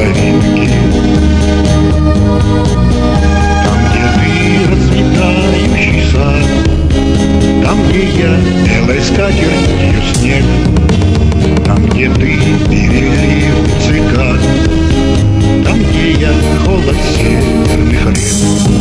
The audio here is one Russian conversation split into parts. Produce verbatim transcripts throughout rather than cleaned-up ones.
травинки. Там, где ты расцветающий сад, там, где я белой скатертью снег, там, где ты переливы цикад, там, где я холод северных рек.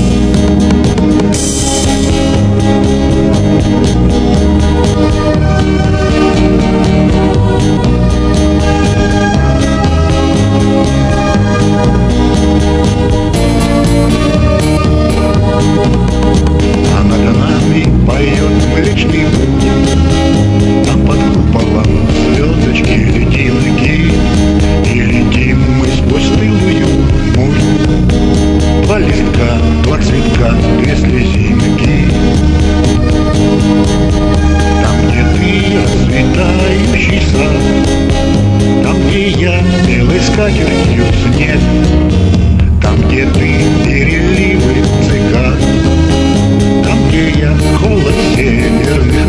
А над нами поет Млечный Путь, там под куполом звездочки летинки, и летим мы сквозь стылую муть. Два листка, два цветка, две слезинки. Там, где ты расцветающий сад, там, где я белой скатертью снег, там, где ты переливы цикад, там, где я холод северных